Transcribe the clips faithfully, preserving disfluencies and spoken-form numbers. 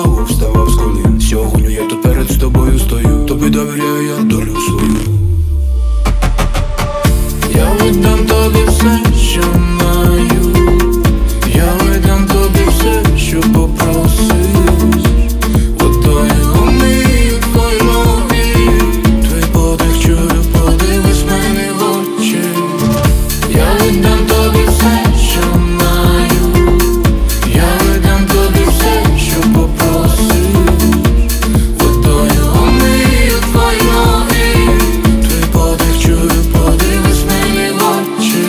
знову вставав з колін. Сьогодні я тут перед з тобою стою, тобі довіряю я долю свою. Я віддам тобі все, що маю, я віддам тобі все, що попросиш. Водою умию твої ноги, твій подих чую, подивись мені в очі. Я віддам тобі все, що маю, я віддам тобі все, що попросиш. Водою умию твої ноги, твій подих чую, подивись мені в очі.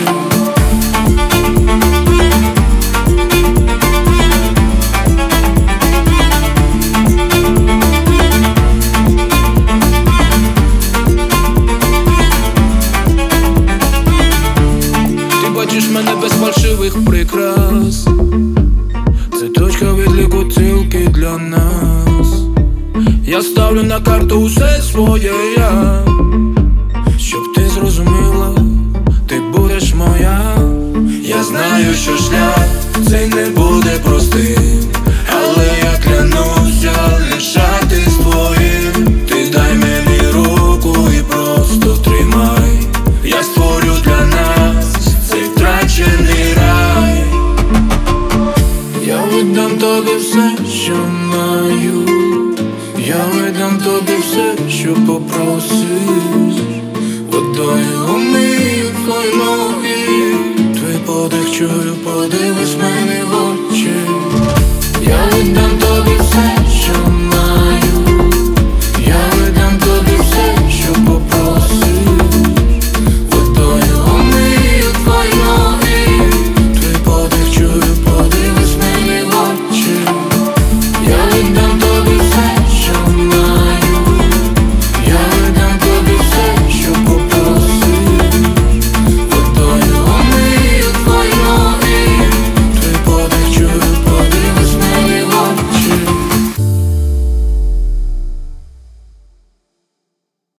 Ти бачиш мене без фальшивих прикрас, це точка відліку тільки для нас. Я ставлю на карту усе своє я, щоб ти зрозуміла, ти будеш моя. Я знаю, що шлях цей не буде простим, але я клянуся лишатись твоїм. Ти дай мені руку і просто тримай, я створю для нас цей втрачений рай. Я віддам тобі все, що маю, я віддам тобі все, що попросиш. Водою умию твої ноги, твій подих чую, подивись мене.